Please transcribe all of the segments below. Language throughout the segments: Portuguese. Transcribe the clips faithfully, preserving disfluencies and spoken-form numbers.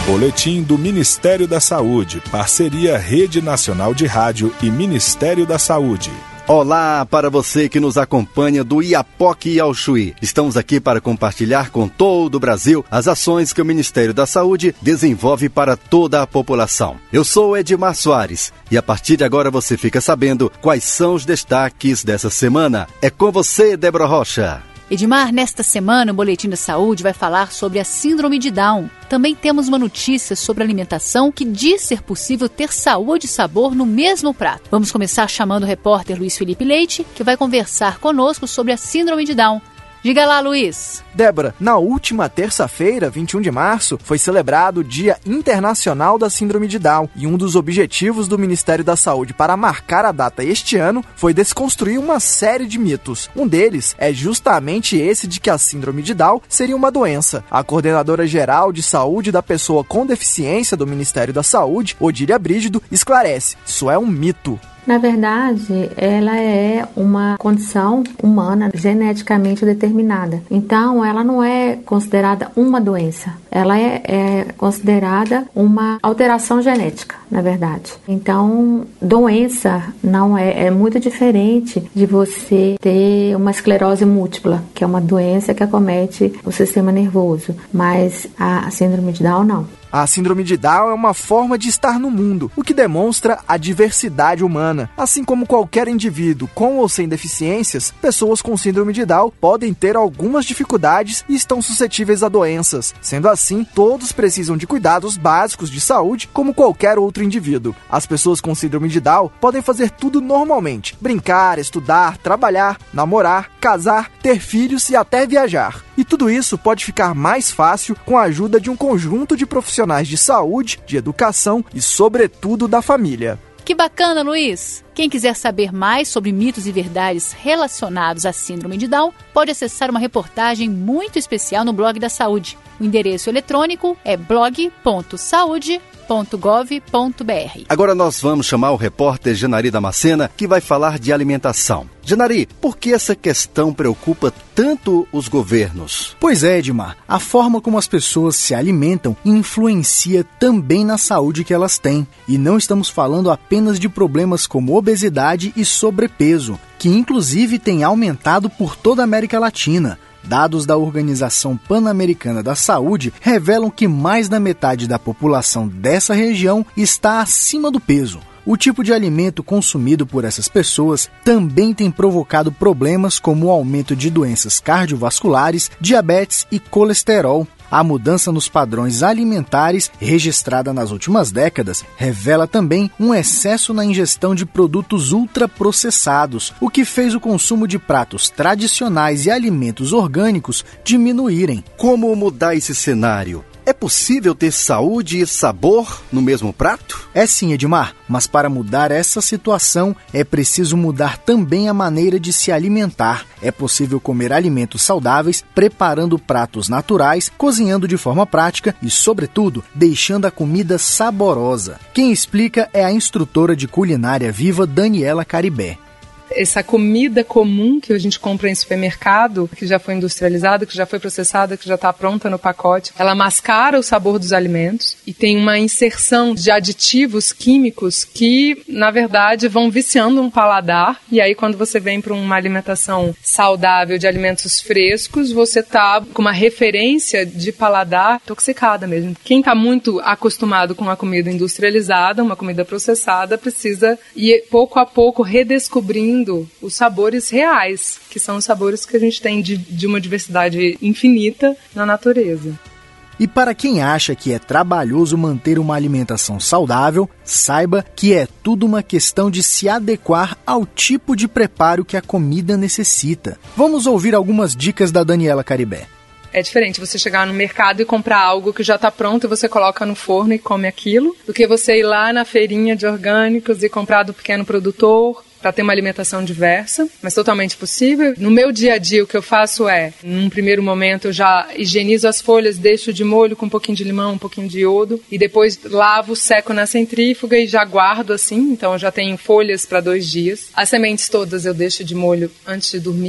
Boletim do Ministério da Saúde, parceria Rede Nacional de Rádio e Ministério da Saúde. Olá para você que nos acompanha do Iapoque ao Chuí. Estamos aqui para compartilhar com todo o Brasil as ações que o Ministério da Saúde desenvolve para toda a população. Eu sou Edmar Soares e a partir de agora você fica sabendo quais são os destaques dessa semana. É com você, Débora Rocha. Edmar, nesta semana o Boletim da Saúde vai falar sobre a síndrome de Down. Também temos uma notícia sobre alimentação que diz ser possível ter saúde e sabor no mesmo prato. Vamos começar chamando o repórter Luiz Felipe Leite, que vai conversar conosco sobre a síndrome de Down. Diga lá, Luiz. Débora, na última terça-feira, vinte e um de março, foi celebrado o Dia Internacional da Síndrome de Down e um dos objetivos do Ministério da Saúde para marcar a data este ano foi desconstruir uma série de mitos. Um deles é justamente esse de que a Síndrome de Down seria uma doença. A coordenadora geral de saúde da pessoa com deficiência do Ministério da Saúde, Odília Brígido, esclarece: isso é um mito. Na verdade, ela é uma condição humana geneticamente determinada. Então, ela não é considerada uma doença. Ela é, é considerada uma alteração genética, na verdade. Então, doença não é, é muito diferente de você ter uma esclerose múltipla, que é uma doença que acomete o sistema nervoso. Mas a síndrome de Down, não. A síndrome de Down é uma forma de estar no mundo, o que demonstra a diversidade humana. Assim como qualquer indivíduo com ou sem deficiências, pessoas com síndrome de Down podem ter algumas dificuldades e estão suscetíveis a doenças. Sendo assim, todos precisam de cuidados básicos de saúde como qualquer outro indivíduo. As pessoas com síndrome de Down podem fazer tudo normalmente: brincar, estudar, trabalhar, namorar, casar, ter filhos e até viajar. E tudo isso pode ficar mais fácil com a ajuda de um conjunto de profissionais de saúde, de educação e, sobretudo, da família. Que bacana, Luiz! Quem quiser saber mais sobre mitos e verdades relacionados à síndrome de Down, pode acessar uma reportagem muito especial no blog da Saúde. O endereço eletrônico é blog ponto saúde ponto gov ponto br. Agora nós vamos chamar o repórter Janari Damascena, que vai falar de alimentação. Janari, por que essa questão preocupa tanto os governos? Pois é, Edmar, a forma como as pessoas se alimentam influencia também na saúde que elas têm. E não estamos falando apenas de problemas como obesidade e sobrepeso, que inclusive tem aumentado por toda a América Latina. Dados da Organização Pan-Americana da Saúde revelam que mais da metade da população dessa região está acima do peso. O tipo de alimento consumido por essas pessoas também tem provocado problemas como o aumento de doenças cardiovasculares, diabetes e colesterol. A mudança nos padrões alimentares, registrada nas últimas décadas, revela também um excesso na ingestão de produtos ultraprocessados, o que fez o consumo de pratos tradicionais e alimentos orgânicos diminuírem. Como mudar esse cenário? É possível ter saúde e sabor no mesmo prato? É sim, Edmar, mas para mudar essa situação é preciso mudar também a maneira de se alimentar. É possível comer alimentos saudáveis, preparando pratos naturais, cozinhando de forma prática e, sobretudo, deixando a comida saborosa. Quem explica é a instrutora de culinária viva Daniela Caribé. Essa comida comum que a gente compra em supermercado, que já foi industrializada, que já foi processada, que já está pronta no pacote, ela mascara o sabor dos alimentos e tem uma inserção de aditivos químicos que, na verdade, vão viciando um paladar. E aí, quando você vem para uma alimentação saudável de alimentos frescos, você está com uma referência de paladar intoxicada mesmo. Quem está muito acostumado com a comida industrializada, uma comida processada, precisa ir pouco a pouco redescobrindo os sabores reais, que são os sabores que a gente tem de, de uma diversidade infinita na natureza. E para quem acha que é trabalhoso manter uma alimentação saudável, saiba que é tudo uma questão de se adequar ao tipo de preparo que a comida necessita. Vamos ouvir algumas dicas da Daniela Caribé. É diferente você chegar no mercado e comprar algo que já está pronto e você coloca no forno e come aquilo, do que você ir lá na feirinha de orgânicos e comprar do pequeno produtor, para ter uma alimentação diversa, mas totalmente possível. No meu dia a dia, o que eu faço é, num primeiro momento, eu já higienizo as folhas, deixo de molho com um pouquinho de limão, um pouquinho de iodo, e depois lavo, seco na centrífuga e já guardo assim, então eu já tenho folhas para dois dias. As sementes todas eu deixo de molho antes de dormir. O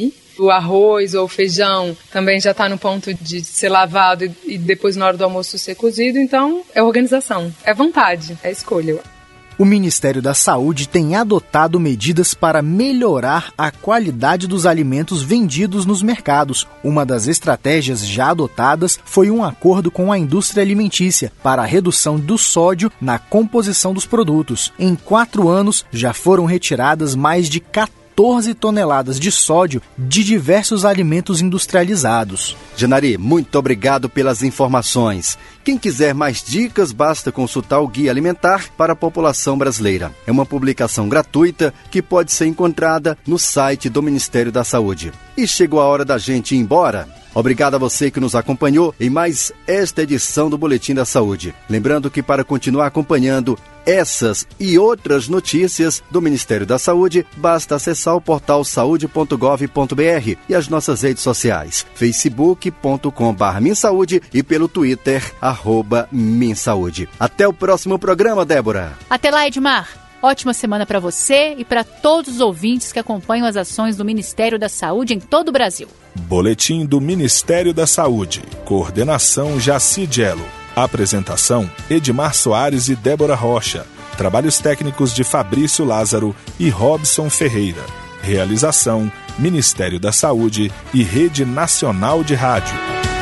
o arroz ou o feijão também já está no ponto de ser lavado e, e depois na hora do almoço ser cozido. Então, é organização, é vontade, é escolha. O Ministério da Saúde tem adotado medidas para melhorar a qualidade dos alimentos vendidos nos mercados. Uma das estratégias já adotadas foi um acordo com a indústria alimentícia para a redução do sódio na composição dos produtos. Em quatro anos, já foram retiradas mais de quatorze toneladas de sódio de diversos alimentos industrializados. Janari, muito obrigado pelas informações. Quem quiser mais dicas, basta consultar o Guia Alimentar para a População Brasileira. É uma publicação gratuita que pode ser encontrada no site do Ministério da Saúde. E chegou a hora da gente ir embora. Obrigado a você que nos acompanhou em mais esta edição do Boletim da Saúde. Lembrando que para continuar acompanhando essas e outras notícias do Ministério da Saúde, basta acessar o portal saúde ponto gov ponto br e as nossas redes sociais, facebook ponto com barra minsaúde e pelo Twitter, arroba minsaúde. Até o próximo programa, Débora. Até lá, Edmar. Ótima semana para você e para todos os ouvintes que acompanham as ações do Ministério da Saúde em todo o Brasil. Boletim do Ministério da Saúde. Coordenação Jaci Gello. Apresentação Edmar Soares e Débora Rocha. Trabalhos técnicos de Fabrício Lázaro e Robson Ferreira. Realização Ministério da Saúde e Rede Nacional de Rádio.